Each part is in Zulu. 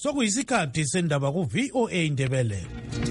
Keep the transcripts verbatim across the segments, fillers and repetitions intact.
sokuyisikhathi sendaba ku-V O A Indebele.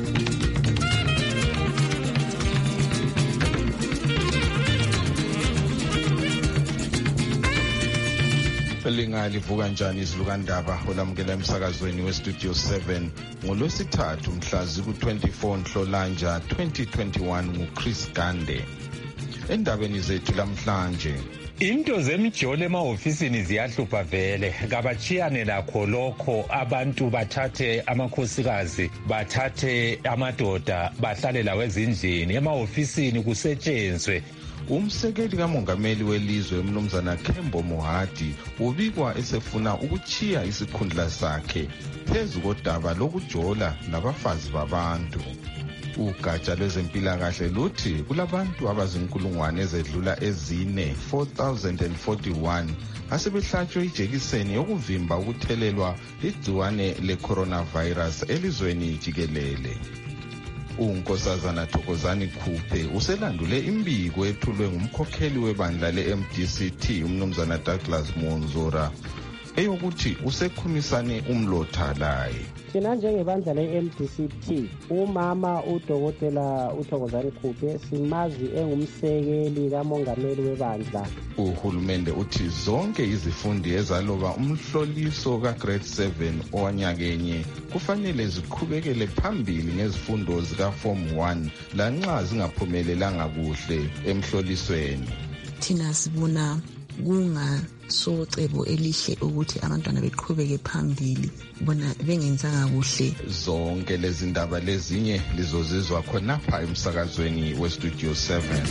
Lingalivuka njani izilukandaba olamukela emsakazweni westudio seven ngolwesithathu mhla ziku-twenty-four Nhlolanja twenty twenty-one nguChris Gande. Endabeni zethu lamhlanje, into zemjolo emahofisini ziyahlupha vele, kabachiyane lakho lokho abantu bathathe amakhosikazi bathathe amadoda bahlale lawo ezindlini emahofisini kusetshenzwe. Umsekeli kamongameli welizwe umnumzana Kembo Mohadi ubikwa esefuna ukuchiya isikhundla sakhe phezu kodaba lokujola nabafazi babantu. Ugatsha lwezempilakahle luthi kulabantu abazinkulungwane ezedlula ezine four thousand forty-one asebehlatshwe ijekiseni yokuvimba ukuthelelwa igciwane le-coronavirus elizweni jikelele. uNkosazana Thokozani Khuphe uselandule imbiko ethulwe ngumkhokheli webandla le-M D C T umnumzana Douglas Monzora eyokuthi usekhumisane umlotha laye. Thina njengebandla le-M D C T, umama udokotela uThokozani Khuphe simazi engumsekeli kamongameli webandla. Uhulumende uthi zonke izifundi ezaloba umhloliso ka-grade seven owanyakenye kufanele ziqhubekele phambili ngezifundo zika-form one lanxa zingaphumelelanga kuhle emhlolisweni. Thina sibona kungasocebo elihle ukuthi abantwana beqhubeke phambili bona bengenzanga kuhle. Zonke lezi ndaba lezinye lizozizwa khonapha emsakazweni westudio seven.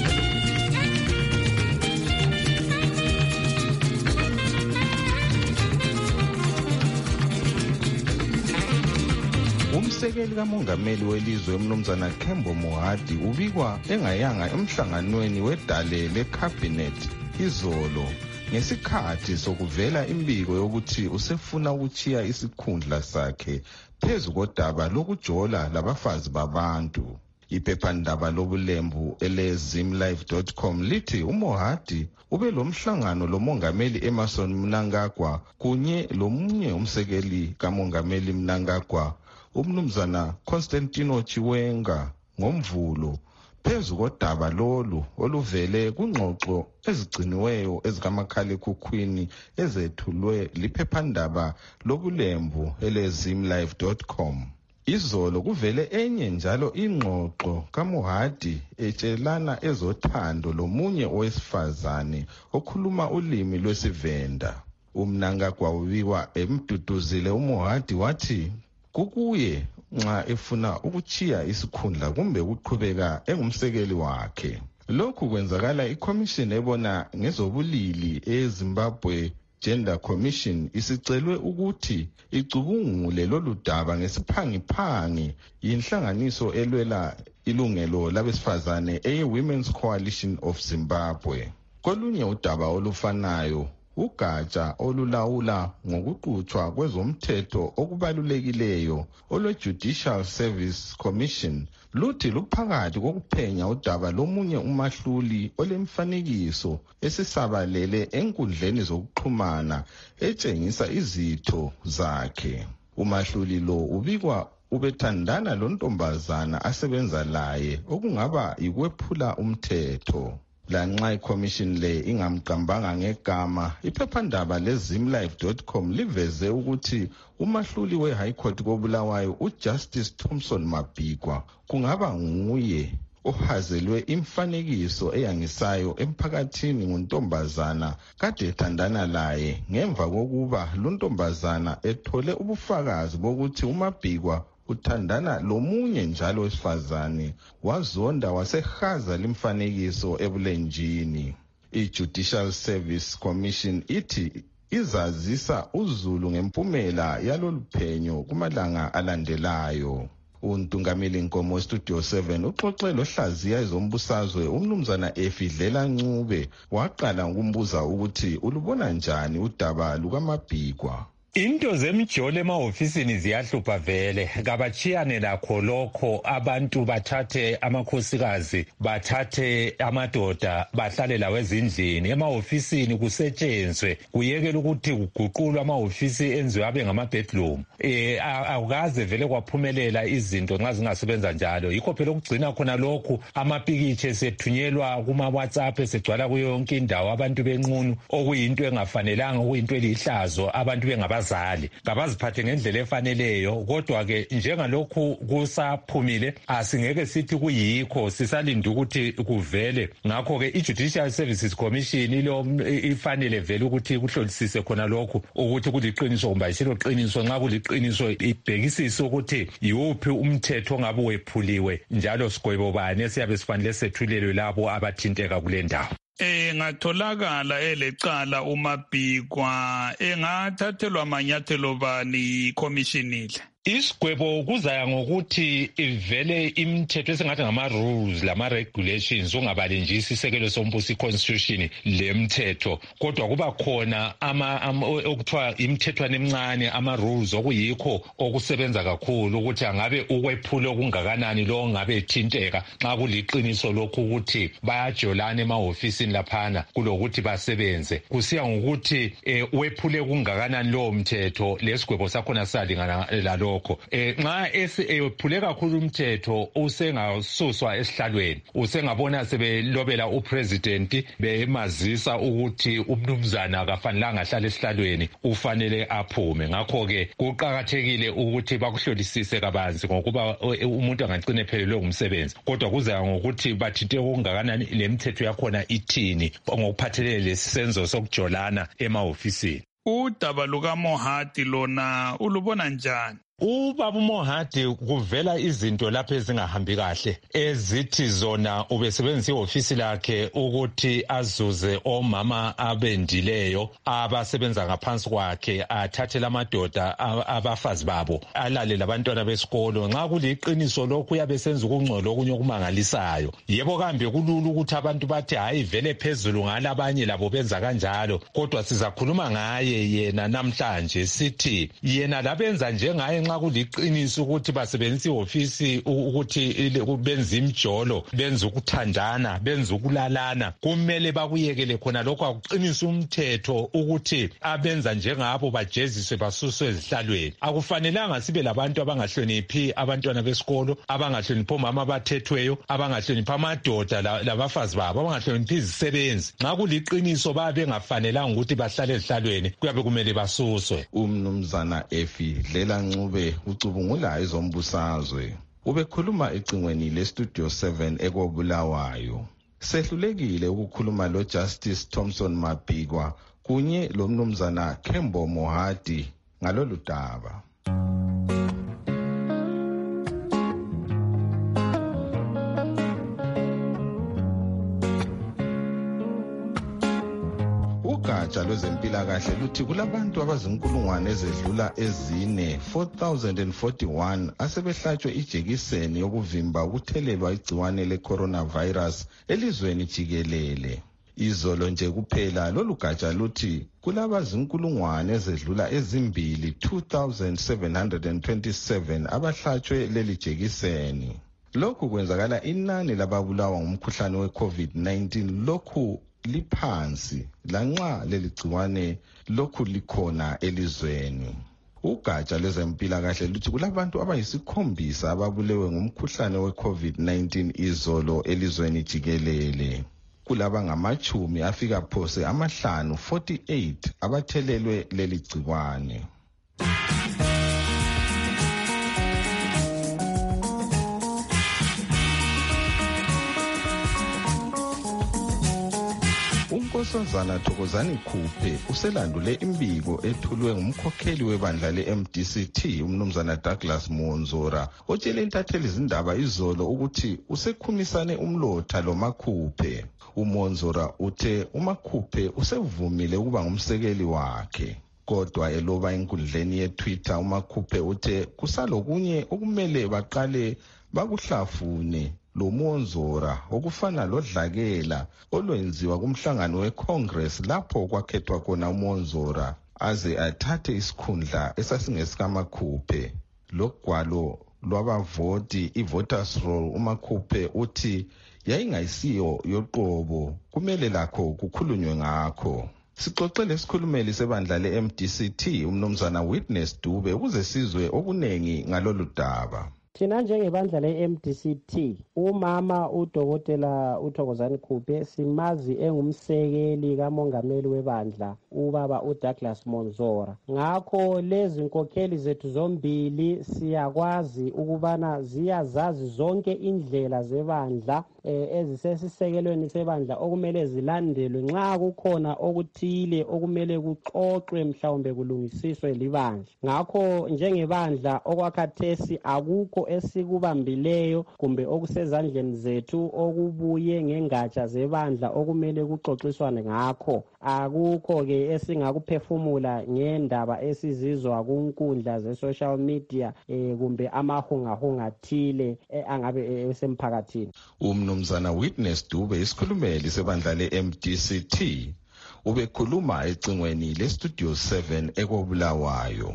Umsekeli kamongameli welizwe umnumzana Kembo Mohadi ubikwa engayanga emhlanganweni wedale le-cabinet izolo ngesikhathi sokuvela imbiko yokuthi usefuna ukuchiya isikhundla sakhe phezu kodaba lokujola labafazi babantu. Iphephandaba lobulembu ele-zimlife dot com lithi uMohadi ube lomhlangano lomongameli Emmerson Mnangagwa kunye lomunye umsekeli kamongameli Mnangagwa umnumzana Constantino Chiwenga ngomvulo phezu kodaba lolu oluvele kungxoxo ezigciniweyo ezikamakhalekhukhwini ezethulwe liphephandaba lobulembu ele-zimlife dot com. Izolo kuvele enye njalo ingxoxo kaMohadi etshelana ezothando lomunye owesifazane okhuluma ulimi lwesivenda. uMnangagwa ubikwa emduduzile uMohadi wathi kukuye nxa efuna ukuchiya isikhundla kumbe ukuqhubeka engumsekeli wakhe. Lokhu kwenzakala iCommission ebona ngezobulili eZimbabwe Gender Commission isicelwe ukuthi icubungule lolu daba ngesiphangiphangi yinhlanganiso elwela ilungelo labesifazane eye-Women's Coalition of Zimbabwe. Kolunye udaba olufanayo, ugatsha olulawula ngokuqhutshwa kwezomthetho okubalulekileyo olwe-Judicial Service Commission luthi luphakathi kokuphenya udaba lomunye umahluli olemfanekiso esisabalele enkundleni zokuxhumana etshengisa izitho zakhe. Umahluli lo ubikwa ubethandana lontombazana asebenza laye okungaba yikwephula umthetho. Lanxa iCommission le ingamqambanga ngegama, iphephandaba le-zimlife dot com liveze ukuthi umahluli we-High Court koBulawayo uJustice Thompson Mabhikwa kungaba nguye ohazelwe imfanekiso eyangisayo emphakathini nguntombazana kade ethandana laye ngemva kokuba luntombazana ethole ubufakazi bokuthi uMabhikwa uthandana lomunye njalo wesifazane wazonda wasehaza limfanekiso ebulenjini. I-Judicial Service Commission ithi izazisa uZulu ngempumela yalolu phenyo kumalanga alandelayo. Untungameli Nkomo Studio seven uxoxe lohlaziya ezombusazwe umnumzana Efidlela Ncube waqala ukumbuza ukuthi ulubona njani udaba lukaMabhikwa. Into zemjolo emahofisini ziyahlupha vele, kabachiyane lakho lokho. Abantu bathathe amakhosikazi, bathathe amadoda, bahlale lawo ezindlini. Emahofisini kusetshenzwe, kuyekela ukuthi kuguqulwe amahofisi enziwe abe ngama-bedroom. Eh akukaze vele kwaphumelela izinto nxa zingasebenza njalo. Yikho phela ukugcina khona lokhu amapikitshe esethunyelwa kuma-WhatsApp esegcwala kuyo yonke indawo, abantu benqunu, okuyinto engafanelanga, okuyinto elihlazo, abantu bengaba zali kabaziphathe ngendlela efaneleyo. Kodwa ke njengalokhu kusaphumile asingeke sithi kuyikho, sisalinda ukuthi kuvele. Ngakho ke i-Judicial Services Commission ilo ifanele vele ukuthi kuhlolisise khona lokhu ukuthi kuliqiniso kumbe ayisilo qiniso. Nxa kuliqiniso ibhekisise ukuthi yiwuphi umthetho ongabe wephuliwe, njalo sigwebo bani esiyabe sifanele sethulelwe labo abathinteka kule ndawo. Eh ngatholakala elecala uMabhikwa engathathelwa amanyathelo bani commissionile. Isigwebo kuzaya ngokuthi ivele imithetho esingathi ngama-rules lama-regulations, ungabali nje isisekelo sombuso i-constitution lemthetho, kodwa kuba khona okuthiwa imithethwana emincane, ama-rules, okuyikho okusebenza kakhulu ukuthi angabe ukwephula okungakanani lo ngabe ethinteka nxa kuliqiniso lokhu ukuthi bayajolana emahofisini laphana kulokuthi basebenze. Kusiya ngokuthi wephule okungakanani lowo mthetho, lesigwebo sakhona salingana lalo. Eh nxa ephule kakhulu umthetho usengasuswa esihlalweni, usengabona sebelobela upresident bemazisa ukuthi umnumzana akafanelanga ahlale esihlalweni, ufanele aphume. Ngakho ke kuqhakathekile ukuthi bakuhlolisise kabanzi ngokuba umuntu angagcina ephelelwe umsebenzi, kodwa kuzaya ngokuthi bathinte okungakanani lemithetho yakhona ithini ngokuphathelene lesenzo sokujolana emahofisini. Udaba lukaMohati lona ulubona njani? Ubaba uMohati kuvela izinto lapho ezingahambi kahle ezithi zona ubesebenzisa ihofisi lakhe ukuthi azuze omama abendileyo abasebenza ngaphansi kwakhe, athathele amadoda abafazi babo, alale labantwana besikolo. Nxa kuliqiniso lokhu uyabe senza ukungcola okunye okumangalisayo. Yebo kambe kulula ukuthi abantu bathi hayi vele phezulu ngalabanye labo benza kanjalo, kodwa sizakhuluma ngaye yena namhlanje sithi yena labenza njengaye nxa kuliqiniso ukuthi basebenzisa ihofisi ukuthi benza imjolo, benza ukuthandana, benza ukulalana, kumele bakuyekele khona lokho. Akuqinisa umthetho ukuthi abenza njengabo bajeziswe basuswe ezihlalweni. Akufanelanga sibe labantu abangahloniphi abantwana besikolo, abangahloniphi omama abathethweyo, abangahloniphi amadoda labafazi babo, abangahloniphi izisebenzi. Nxa kuliqiniso babe bengafanelanga ukuthi bahlale ezihlalweni, kuyabe kumele basuswe. Umnumzana Efi Dlela Ncube ucubungula ezombusazwe ubekhuluma ecingweni lestudio seven ekobulawayo. Sehlulekile ukukhuluma lo Justice Thompson Mabhikwa kunye lo mnumzana Kembo Mohati ngalolu daba. Ugatsha lwezempilakahle luthi kulabantu abazinkulungwane ezedlula ezine four thousand forty-one asebehlatshwe ijekiseni yokuvimba ukuthelelwa igciwane le-coronavirus elizweni jikelele. Izolo nje kuphela lolu gatsha luthi kulabazinkulungwane ezedlula ezimbili two thousand seven hundred twenty-seven abahlatshwe leli jekiseni. Lokhu kwenzakala inani lababulawa ngumkhuhlane we-COVID nineteen lokhu liphansi lanxa leli gciwane lokhu likhona elizweni. Ugatsha lwezempilakahle luthi kulabantu abayisikhombisa ababulewe ngumkhuhlane we-COVID nineteen izolo elizweni jikelele. Kulaba ngamachumi afika phose amahlanu forty-eight abathelelwe leli gciwane. uNkosazana Thokozani Khuphe uselandule imbiko ethulwe ngumkhokheli webandla le-M D C T umnumzana Douglas Monzora otshele intatheli izindaba izolo ukuthi usekhumisane umlotha lo Makhuphe. uMonzora uthe uMakhuphe usevumile ukuba ngumsekeli wakhe. Kodwa eloba enkundleni ye-Twitter uMakhuphe uthe kusalokunye okumele baqale bakuhlafune lo Monzora okufana lodlakela olwenziwa kumhlangano weCongress lapho kwakhethwa khona uMonzora aze athathe isikhundla esasingesikaMakhuphe. Lokugwalo lwabavoti i-voters roll uMakhuphe uthi yayingayisiyo yoqobo, kumele lakho kukhulunywe ngakho. Sixoxele isikhulumeli sebandla le-M D C T umnumzana Witness Dube ukuze sizwe okunengi ngalolu daba. Thina njengebandla le-M D C T, umama udokotela uThokozani Khuphe simazi engumsekeli kamongameli webandla ubaba uDouglas Monzora. Ngakho lezi nkokheli zethu zombili siyakwazi ukubana ziyazazi zonke indlela zebandla eh, ezisesisekelweni sebandla okumele zilandelwe nxa kukhona okuthile okumele kuxoxwe mhlawumbe kulungisiswe libandla. Ngakho njengebandla okwakhathesi akukho esikubambileyo kumbe okusezandleni zethu okubuye ngengatsha zebandla okumele kuxoxiswane ngakho. Akukho ke esingakuphefumula ngendaba esizizwa kunkundla ze-social media eh, kumbe amahungahunga athile eh, angabe esemphakathini. Umnumzana Witness Dube isikhulumeli sebandla le-M D C T ubekhuluma ecingweni le-Studio seven ekobulawayo.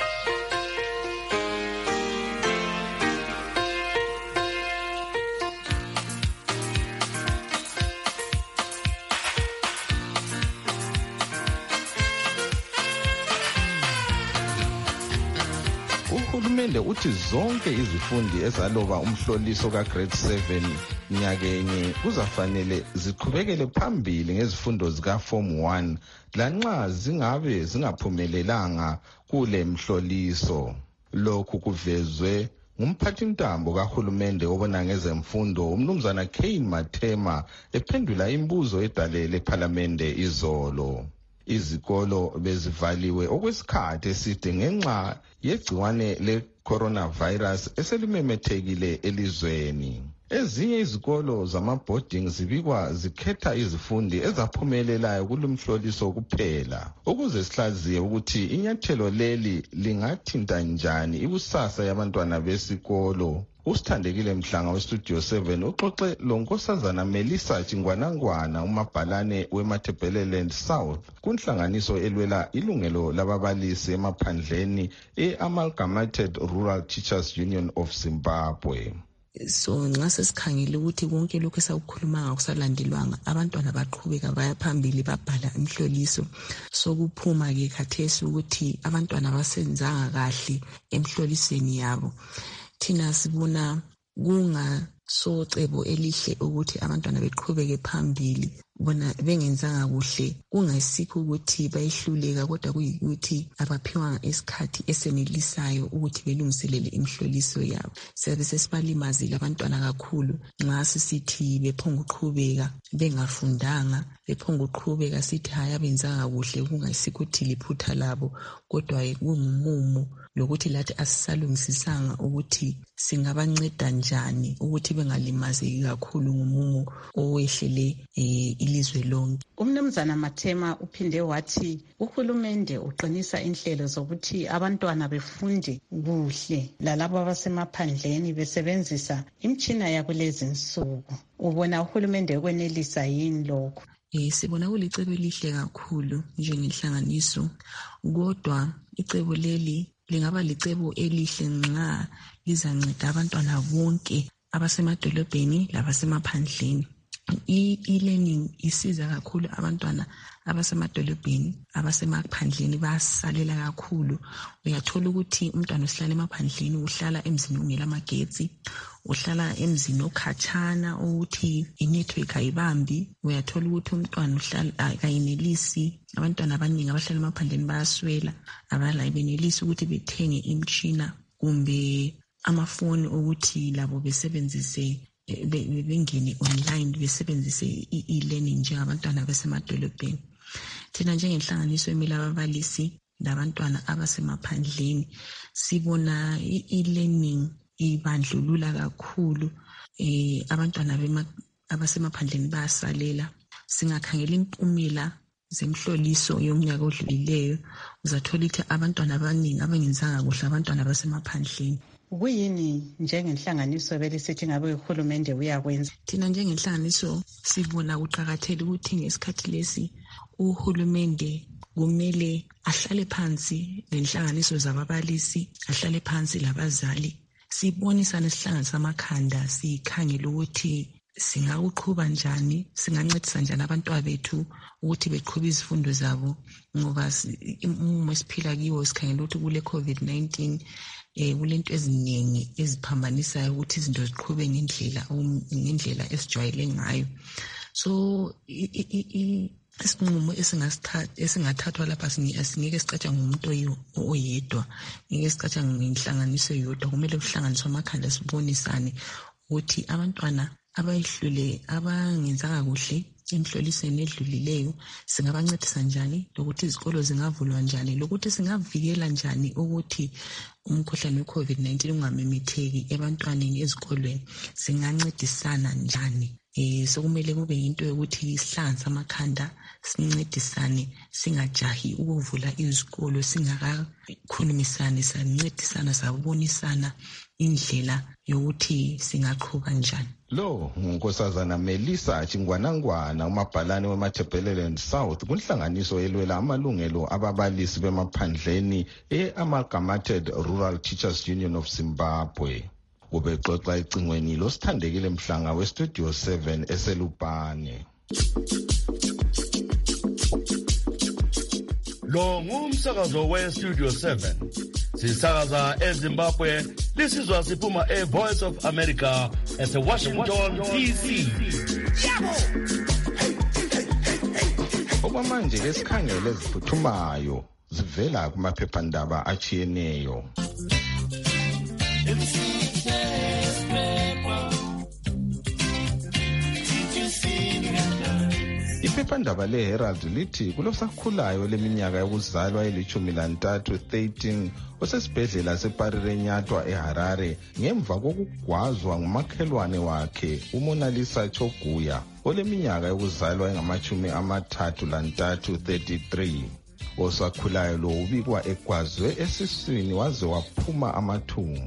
Uhulumende uthi zonke izifundi ezaloba umhloliso ka-grade seven nyakenye kuzafanele ziqhubekele phambili ngezifundo zika-form one lanxa zingabe zingaphumelelanga kule mhloliso. Lokhu kuvezwe ngumphathintambo kahulumende obona ngezemfundo umnumzana Kane Mathema ephendula imibuzo edalele ephalamende izolo. Izikolo bezivaliwe okwesikhathi eside ngenxa yegciwane le-coronavirus eselimemethekile elizweni. Ezinye izikolo zama-boarding zibikwa zikhetha izifundi ezaphumelelayo kulumhloliso kuphela ukuze sihlaziye ukuthi inyathelo leli lingathinta njani ikusasa yabantwana besikolo. Usithandekile Mhlanga we-Studio seven uxoxe lonkosazana Melissa Chingwanangwana umabhalane weMatabeleland South kunhlanganiso elwela ilungelo lababalisi emaphandleni e-Amalgamated Rural Teachers Union of Zimbabwe. So nxa sesikhangile ukuthi konke lokho esakukhuluma ngakusalandelwanga abantwana baqhubeka baya phambili babhala imhloliso sokuphuma ke khathesi ukuthi abantwana basenzanga kahle emhlolisweni yabo. Thina sibona kunga socebo elihle ukuthi abantwana beqhubeke phambili bona bengenzanga kuhle kungasikho ukuthi bayihluleka kodwa kuyikuthi abaphiwanga isikhathi esenelisayo ukuthi belungiselele imhloliso yabo. Siyabe sesibalimazile abantwana kakhulu nxa sisithi bephonga uqhubeka bengafundanga bephonga uqhubeka sithi haya benzanga kuhle kungasikho ukuthi liphutha labo kodwa kungumumo lokuthi lathi asisalungisisanga ukuthi singabanceda njani ukuthi bengalimazeki kakhulu ngumumo owehlele eh, ilizwe lonke. Umnumzana Mathema uphinde wathi uhulumende uqinisa inhlelo zokuthi abantwana befunde kuhle lalabo abasemaphandleni besebenzisa imtshina yakulezi nsuku. Ubona uhulumende ukwenelisa yini lokho? Eh sibona kulicebo elihle kakhulu njengenhlanganiso kodwa icebo leli lingaba licebo elihle nxa lizanceda abantwana bonke abasemadolobheni labasemaphandleni. E-learning isiza kakhulu abantwana abasemadolobheni abasemaphandleni basalela kakhulu. Uyathola ukuthi umntwana uhlala emaphandleni uhlala emzini ongela magetsi, uhlala emzini okhatshana ukuthi inetwork ayibambi. Uyathola ukuthi umntwana uhlala akayinelisi. Abantwana abaningi abahlala emaphandleni bayaswela abala benelisi ukuthi bethenge imtshina kumbe amafoni ukuthi labo besebenzise bengene online besebenzise e-learning njengabantwana basemadolobheni. Thina njengenhlanganiso emela ababalisi labantwana abasemaphandleni sibona e-learning ibandlulula kakhulu eh abantwana abasemaphandleni bayasalela. Singakhangela impumela zemhloliso yomnyaka odlulileyo uzathola ukuthi abantwana abaningi abangenzanga kuhle abantwana basemaphandleni. Kuyini njengenhlanganiso belisithi ngabe uhulumende uyakwenza? Thina njengenhlanganiso sibona kuqhakathele ukuthi ngesikhathi lesi uhulumende kumele ahlale phansi lenhlanganiso zababalisi, ahlale phansi labazali, sibonisane sihlanganisa amakhanda, sikhangele ukuthi singakuqhuba njani, singancedisa njani abantwana bethu ukuthi beqhube izifundo zabo, ngoba uma siphila kiwo sikhangela ukuthi kule COVID nineteen eh kulento eziningi eziphambanisayo ukuthi izinto ziqhube ngendlela ngendlela esijwayele ngayo. So isinqumo esingasithatha esingathathwa lapha singeke sicatsha ngumuntu oyedwa, ngeke sicatsha ngenhlanganiso yodwa, kumele kuhlanganiswe amakhanda sibonisane ukuthi abantwana abayihlule abangenzanga kuhle emhlolisweni edlulileyo singabancedisa njani, lokuthi izikolo zingavulwa njani, lokuthi singavikela njani ukuthi umkhuhlane we-COVID nineteen ungamemetheki ebantwaneni ezikolweni, singancedisana njani. Eh sokumele kube into yokuthi sihlanganise amakhanda, sincedisane, singajahi ukuvula izikolo, singakakhulumisani, sancedisana, sabonisana indlela yokuthi singaqhuba njani. Lo ngunkosazana Melissa Chingwanangwana, umabhalane weMatabeleland South kunhlanganiso elwela amalungelo ababalisi bemaphandleni e-Amalgamated Rural Teachers Union of Zimbabwe. Ubexoxa ecingweni losithandekile Mhlanga weStudio seven eselupane. Lo ngumsakazo weStudio seven. Sisakaza eZimbabwe, lisizwa siphuma eVoice of America eseWashington D C. Okwamanje lesikhangele eziphuthumayo zivela kumaphephandaba achiyeneyo. Iphephandaba leHerald lithi kulosakhulayo leminyaka yokuzalwa elithumi lantathu thirteen osesibhedlela seParirenyatwa eHarare ngemva kokugwazwa ngumakhelwane wakhe uMonalisa Choguya oleminyaka yokuzalwa engamachumi amathathu lantathu thirty-three. Osakhulayo lo ubikwa egwazwe esiswini waze waphuma amathumbu.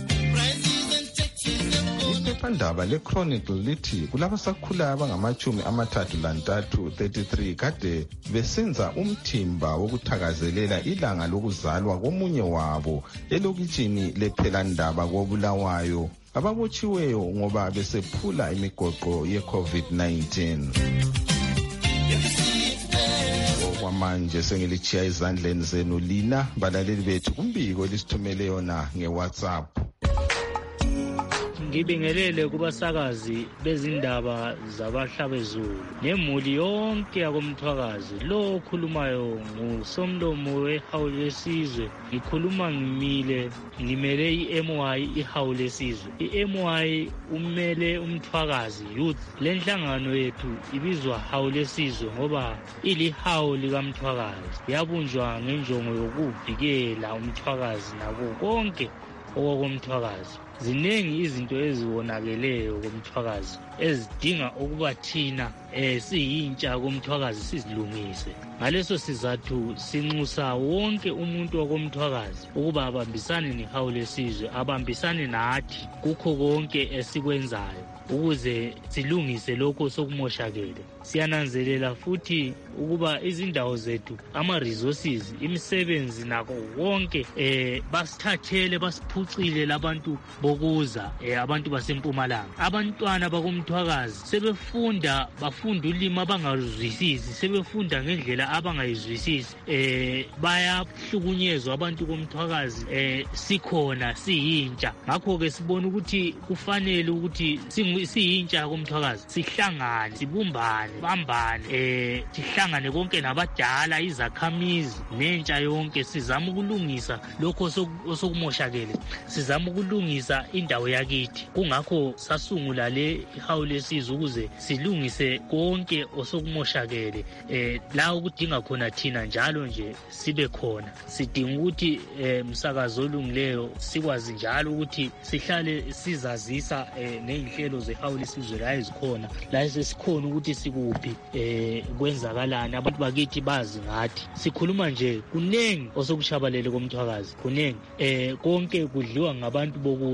Iphephandaba leChronicle lithi kulabasakhulayo abangamachumi amathathu lantathu thirty-three kade besenza umthimba wokuthakazelela ilanga lokuzalwa komunye wabo elokitshini lePhelandaba koBulawayo, ababotshiweyo ngoba besephula imigoqo ye-COVID nineteen. Okwamanje sengilichiya izandleni zenu lina balaleli bethu kumbiko lisithumele yona ngeWhatsApp. Ngibingelele kubasakazi bezindaba zabahlabezulu nemuli yonke yakomthwakazi. Lo okhulumayo ngusomlomo wehawu lesizwe. Ngikhuluma ngimile ngimele i-M Y ihawu lesizwe. I-M Y umele umthwakazi youth. Le nhlangano yethu ibizwa hawu lesizwe ngoba ilihawu likamthwakazi. Yabunjwa ngenjongo yokuvikela umthwakazi nabo konke okomthwakazi. Ziningi izinto ezibonakeleyo komthwakazi ezidinga ukuba thina eh siyintsha komthwakazi sizilungise. Ngaleso sizathu sinxusa wonke umuntu wakomthwakazi ukuba abambisane nehawu lesizwe, abambisane nathi kukho konke esikwenzayo ukuze silungise lokho sokumoshakele. Siyananzelela futhi ukuba izindawo zethu ama-resources, imisebenzi nako konke eh basithathele basiphucile labantu bokuza eh abantu basempumalanga. Abantwana bakomthwakazi sebefunda bafunda ulimi abangazwisisi, sebefunda ngendlela abangayizwisisi, eh bayahlukunyezwa abantu komthwakazi eh sikhona siyintsha. Ngakho ke sibona ukuthi kufanele ukuthi siyintsha komthwakazi sihlangane, sibumbane, bambane, eh sihlangane konke nabadala, izakhamizi nentsha yonke, sizama ukulungisa lokho osokumoshakele, sizama ukulungisa indawo yakithi. Kungakho sasungula le ihawu lesizwe ukuze silungise konke osokumoshakele eh la ukudinga khona thina njalo nje sibe khona. Sidinga ukuthi eh umsakazo olungileyo sikwazi njalo ukuthi sihlale sizazisa eh nezinhlelo zehawu lesizwe la ezikhona, la sesikhona ukuthi sikuphi eh kwenzakalana, abantu bakithi bazi ngathi. Sikhuluma nje kunengi osokushabalele komthwakazi, kunengi eh konke kudliwa ngabantu bokuza.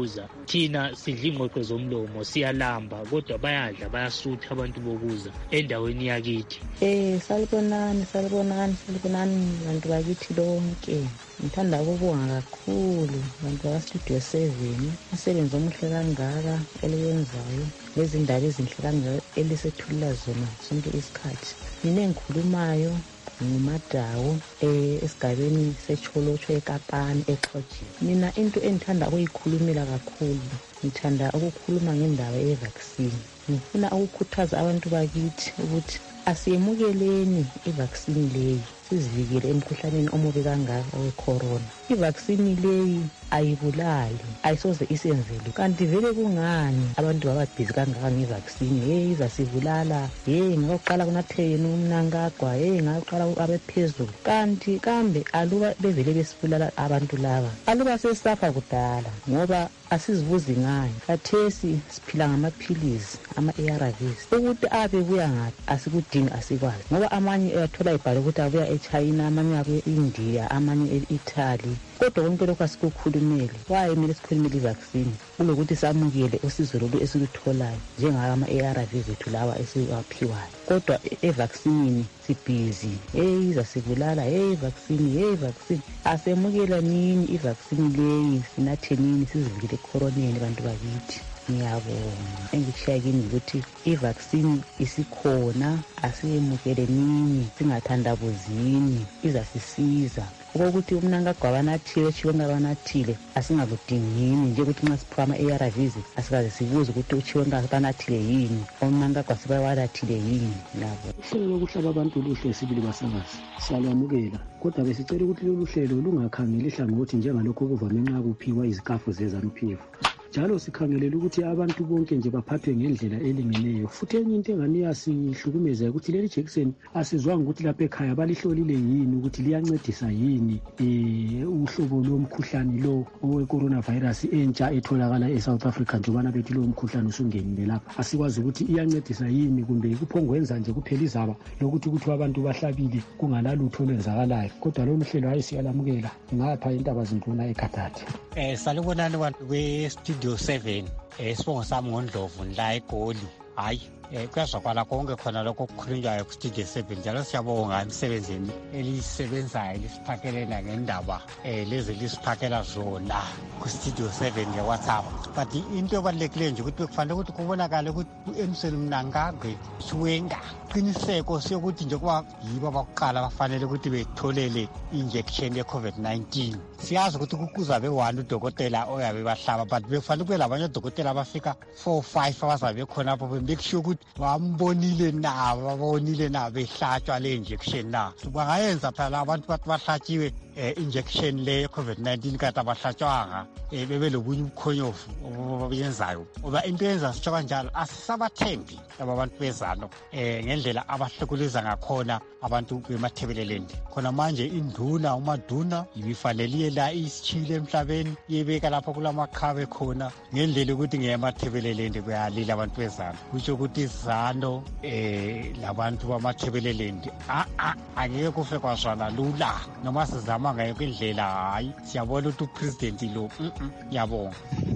bokuza thina sidla ingqoqo zomlomo siyalamba kodwa bayadla bayasutha abantu bokuza endaweni yakithi. Eh salibonani salibonani salibonani bantu bakithi lonke. Ngithanda ukubonga kakhulu bantu baka-Studio seven umsebenzi omuhle kangaka eliwenzayo lezindaba ezinhle kangaka elisethulula zona sonke isikhathi. Mina engikhulumayo ngumadawo eh esigabeni seCholotsho eKapani eXhojeni. Mina into engithanda ukuyikhulumela kakhulu ngithanda ukukhuluma ngendaba ye-vaccine. Ngifuna ukukhuthaza abantu bakithi ukuthi asiyemukeleni i-vaccine leyi sizivikele emkhuhlaneni omubi kangaka we-corona. I-vaccine leyi ayibulali ayisoze isenzele kanti vele kungani abantu bababhizi kangaka nge-vaccine. Hey izasibulala, hey ngakuqala kunathe yena umnankagwa, hey ngakuqala abephezulu. Kanti kambe aluba bevele besibulala abantu laba aluba sesafa kudala ngoba asizibuzi ngayo. Khathesi siphila ngamaphilizi ama-A R Vs ukuthi abe buya ngaphi asikudingi asikwazi ngoba amanye uyathola ibhale ukuthi abuya eChina, amanye abuya e-India, amanye e-Italy. Kodwa konke lokhu asikukhulumeli. Wayemele sikhulumele i-vaccine kulokuthi samukele usizo lolu esilutholayo njengama ama-A R Vs ethu lawa esiwaphiwayo. Kodwa e-vaccine sibhizi, hey izasibulala, hey vaccine, hey vaccine. Asemukela nini i-vaccine leyi sinathe nini sizivikele ekoroneni bantu bakithi. Ngiyabonga engikushaya kini ukuthi i-vaccine isikhona, asiyemukele nini singathandabuzini, izasisiza. Ukuthi umnankagwa banathile chiwenga banathile asingakudingini nje ukuthi nxa siphiwa ama-A R Vs asikaze sibuze ukuthi uchiwenga banathile yini, umnankagwa sibayawalathile yini. Labo uhlelo lokuhlaba abantu luhle sibili basakazi siyalwamukela, kodwa besicela ukuthi lolu hlelo lungakhangeli hlangothi njengalokho okuvame nxa kuphiwa izikafu ze-ZANU-P F. Njalo sikhangelela ukuthi abantu bonke nje baphathwe ngendlela elingeneyo. Futhi enye into engani yasihlukumeza ukuthi leli jekiseni asizwanga ukuthi lapha ekhaya balihlolile yini ukuthi liyancedisa yini eh uhlobo lomkhuhlane lo owe-coronavirus entsha etholakala eSouth Africa njengobana bethi lo mkhuhlane usungenile lapha. Asikwazi ukuthi iyancedisa yini kumbe kuphongwenza nje kuphela izaba lokuthi ukuthi abantu bahlabile kungalalutho olwenzakalayo. Kodwa lo mhlelo hayi siyalamukela ngapha indaba zinkuna eKhathatha. Eh salibonani bantu be-Studio seven esibongo sami ngoNdlovu la eGoli. Hayi eh kuyazwakala konke khona lokho kukhulunywayo ku-Studio seven njalo siyabonga emsebenzini elisebenzayo lisiphakelela ngendaba eh lezi lisiphakela zona ku-Studio seven nge-WhatsApp. But into ebalulekileyo nje ukuthi kufanele ukuthi kubonakale ukuthi u-Emsweni Mnangagwe Chiwenga qiniseko siyokuthi nje kuba yibo abakuqala bafanele ukuthi betholele injection ye-COVID nineteen. Siyazi ukuthi kuzabe one udokotela oyabe bahlaba but bekufanele kube labanye odokotela abafika four five abazabe khona apho make sure ukuthi bambonile na babonile na behlatshwa le injection na. Bangayenza phela abantu bathi bahlatshiwe injection le COVID nineteen kanti abahlatshwanga bebe lobunye ubukhonyovu obuyenzayo. Ngoba into yenza sitsho kanjalo asisabathembi laba bantu bezano eh ngendlela abahlukuleza ngakhona abantu bemathebeleleni. Khona manje induna umaduna ibifanele la isichile emhlabeni yebeka lapha kulamakhabe khona ngendlela ukuthi ngeyamathebeleleni kuyalila abantu bezano. Kusho ukuthi izano eh labantu bamathebeleleni a a angeke kufe kwazwana lula noma sizama ngayo kwindlela. Hayi siyabona ukuthi upresident lo yabonga.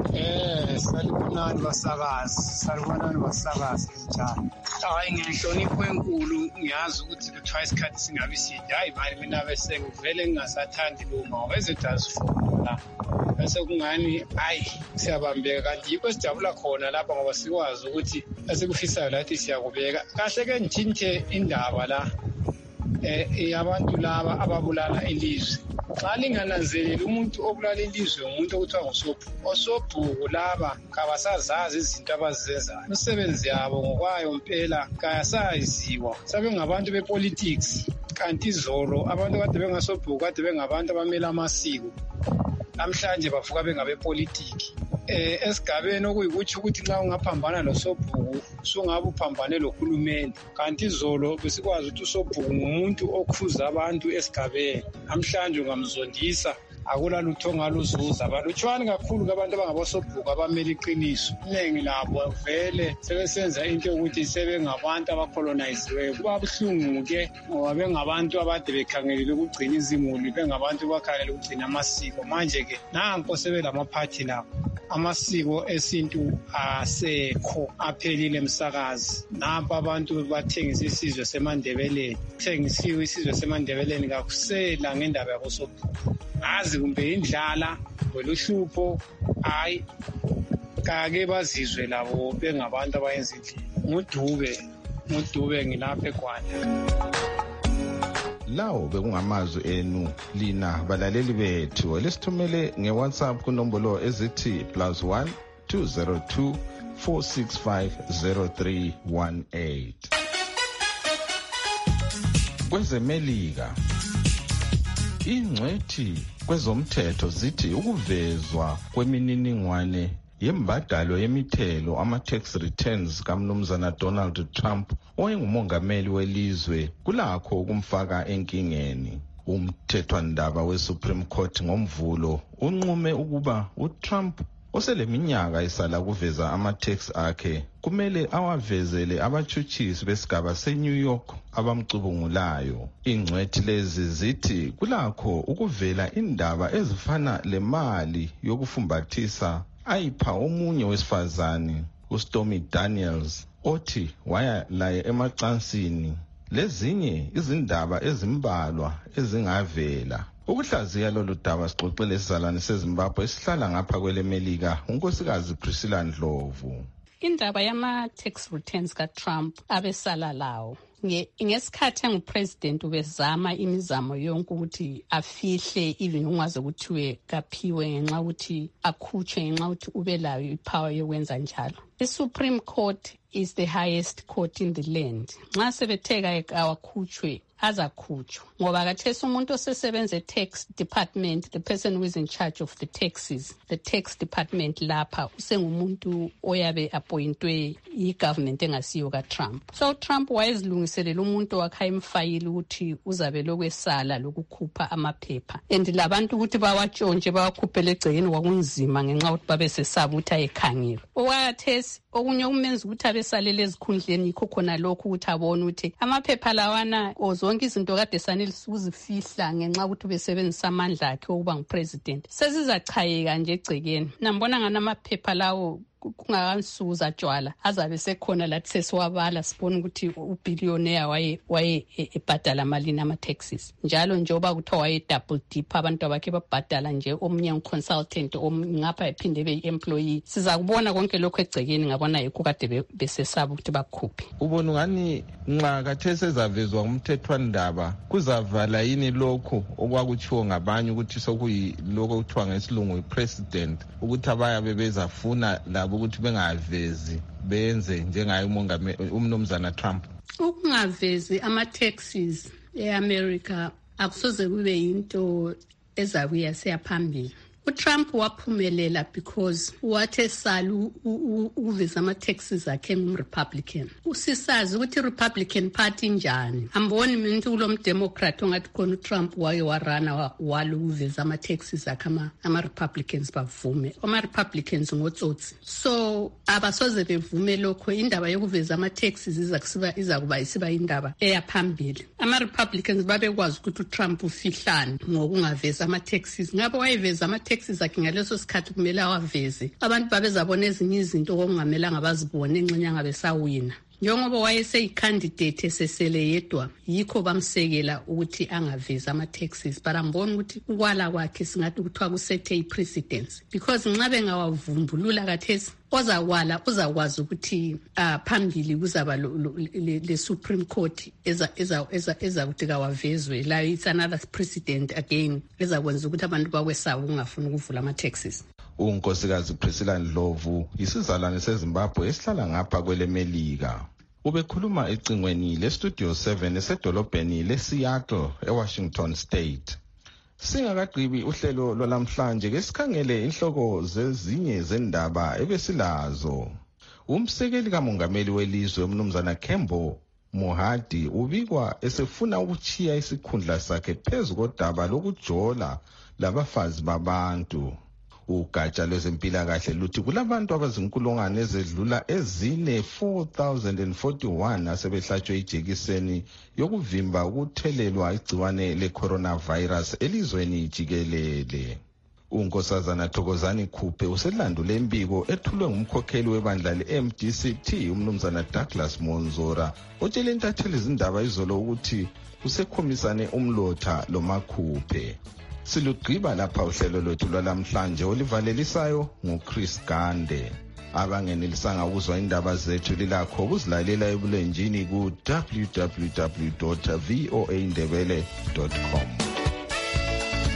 Eh salibonani basakazi salibonani basakazi njani. Hayi ngihlonipho enkulu ngiyazi ukuthi kuthiwa isikhathi singabi side. Hayi manje mina bese ngivele ngingasathandi lo mawa ezedazifuna bese kungani hayi siyabambeka kanti yikho sijabula khona lapha ngoba sikwazi ukuthi asekufisayo lathi siyakubeka kahle ke ngithinje indaba la eh abantu laba ababulala ilizwe. Xa lingananzeleli umuntu obulala ilizwe umuntu okuthiwa ngusobhuku. Osobhuku laba kabasazazi izinto abazenzayo. Imisebenzi yabo ngokwayo mpela kayasaziwa. Sabe ngabantu bepolitics kanti izolo abantu kade bengasobhuku kade bengabantu abamela amasiko. Namhlanje bavuka bengabepolitiki. Eh esigabeni okuyikuthi ukuthi nxa ungaphambana losobhuku sungabe uphambane lokhulumeni kanti izolo besikwazi ukuthi usobhuku ngumuntu okhuza abantu esigabeni. Namhlanje ungamzondisa akulalutho ongaluzuza. Balutshwane kakhulu kabantu abangabosobhuku abamele iqiniso. Iningi labo vele sebesenza into yokuthi sebengabantu abakolonayisiweyo. Kuba buhlungu-ke ngoba bengabantu abade bekhangelele ukugcina izimuli, bengabantu bakhangelele ukugcina amasiko. Manje-ke nanko sebelamaphathi lawo. Amasiko esintu asekho, aphelile emsakazi. Napha abantu bathengisa isizwe seMandebeleni. Thengisiwe isizwe seMandebeleni kakusela ngendaba yabosobhuku. Azi kumbe indlala, kweluhlupho, hayi kake bazizwe labo bengabantu abayenza indlela. Ngudube, ngudube ngilapha eGwanda. Lawo bekungamazwi enu lina balaleli bethu elesithumele ngeWhatsApp kunombolo ezithi plus one two zero two four six five zero three one eight. Kwezemelika ingcwethi kwezomthetho zithi ukuvezwa kwemininingwane yembadalo yemithelo ama-tax returns kaMnumzana Donald Trump oyengumongameli welizwe kulakho ukumfaka enkingeni. Umthethwandaba we-Supreme Court ngomvulo unqume ukuba uTrump oseleminyaka isala kuveza ama-tax akhe kumele awavezele abatshutshisi besigaba seNew York abamcubungulayo. Ingcwethi lezi zithi kulakho ukuvela indaba ezifana lemali yokufumbathisa ayipha omunye wesifazane uStormy Daniels othi waya laye emacansini, lezinye izindaba ezimbalwa ezingavela. Ukuhlaziya lolu daba sixoxele isizalwane seZimbabwe esihlala ngapha kwelemelika unkosikazi Priscilla Ndlovu. Indaba yama-tax returns kaTrump abesala lawo ngesikhathi engupresident ubezama imizamo yonke ukuthi afihle even ungaze kuthiwe kaphiwe ngenxa ukuthi akhutshwe ngenxa ukuthi ube layo ipower yokwenza njalo. The Supreme Court is the highest court in the land. Nxa sebetheka awakhutshwe azakhutshwa ngoba kathesi umuntu osesebenza e-tax department, the person who is in charge of the taxes, the tax department lapha usengumuntu oyabe appointwe i-government engasiyo kaTrump. So Trump wayezilungiselela umuntu wakha imfayili ukuthi uzabe lokwesala lokukhupha amaphepha, and labantu ukuthi bawatshontshe bawakhuphele egcekeni kwakunzima ngenxa ukuthi babesesaba ukuthi ayekhangela. Okwathesi okunye ukumenza ukuthi abesalele ezikhundleni yikho khona lokhu ukuthi abone ukuthi amaphepha lawana zonke izinto kade sanele uzifihla ngenxa ukuthi besebenzisa amandla akhe ukuba ngupresident sezizachayeka nje egcekeni. Nambona ngana amaphepha lawo kungakansuza tshwala azabe sekhona lathi sesiwabala sibona ukuthi ubillionaire waye waye ebhadala malini ama-taxes njalo njengoba kuthiwa waye double dip abantu abakhe babhadala nje omunye ngu-consultant ngapha ephinde be-employee. Siza kubona konke lokhu egcekeni ngabona yikho kade besesaba ukuthi bakhuphe. Ubona ngani nxa kathesi ezavezwa ngumthethwandaba kuzavala yini lokhu okwakutshiwo ngabanye ukuthi sokuyilokho okuthiwa ngesilungu i-president ukuthi abayabe bezafuna labo ukuthi bengavezi benze njengaye umongameli umnumzana Trump? Ukungavezi ama-taxes e-America akusoze kube yinto ezakuya siyaphambili. uTrump waphumelela because wathe salu uveza ama-taxes akhe ngumRepublican. Usisazi ukuthi i-Republican Party njani. Amboni umuntu kulomdemocrat ongathi khona uTrump waye warana waluveza ama-taxes akhe ama-Republicans bavume. Ama-Republicans ngotsotsi. So abasoze bevume lokho. Indaba yokuveza ama-taxes izakusiba izakuba isiba indaba eyaphambili. Ama-Republicans babekwazi ukuthi uTrump ufihlane ngokungaveza ama-taxes. Ngabe wayeveza ama-taxes akhe ngaleso sikhathi kumele awaveze. Abantu babezabona ezinye izinto okungamelanga bazibone enxenya ngabe sawina. Njengoba wayeseyicandidate esesele yedwa yikho bamsekela ukuthi angaveza ama-taxes, but ambona ukuthi ukwala kwakhe singathi kuthiwa kusethe i-precedence because nxa bengawavumbulula kathesi ozakwala uzakwazi ukuthi uh, phambili kuzaba le Supreme Court eza eza eza eza ukuthi kawavezwe la it's another precedent again ezakwenza ukuthi abantu bakwesaba ungafuna ukuvula ama-taxes. Unkosikazi Priscilla Ndlovu isizalwane seZimbabwe esihlala ngapha kwelemelika. Ubekhuluma ecingweni leStudio seven esedolobheni leSeattle eWashington State. Singakagqibi uhlelo lwalamhlanje ke sikhangele inhloko zezinye zendaba ebesilazo. Umsekeli kamongameli welizwe umnumzana Kembo Mohadi ubikwa esefuna ukuchiya isikhundla sakhe phezu kodaba lokujola labafazi babantu. Ugatsha lwezempilakahle luthi kulabantu abazinkulungwane ezedlula ezine four thousand forty-one asebehlatshwe ijekiseni yokuvimba ukuthelelwa igciwane le-coronavirus elizweni jikelele. Unkosazana Thokozani Khuphe uselandule impiko ethulwe ngumkhokheli webandla le-M D C T umnumzana Douglas Monzora otshele intatheli izindaba izolo ukuthi usekhomisane umlotha loMakhuphe. Silugqiba lapha uhlelo lwethu lwalamhlanje olivalelisayo nguChris Gande. Abangenelisanga ukuzwa indaba zethu lilakho ukuzilalela ebulenjini ku w w w dot v o a ndebele dot com.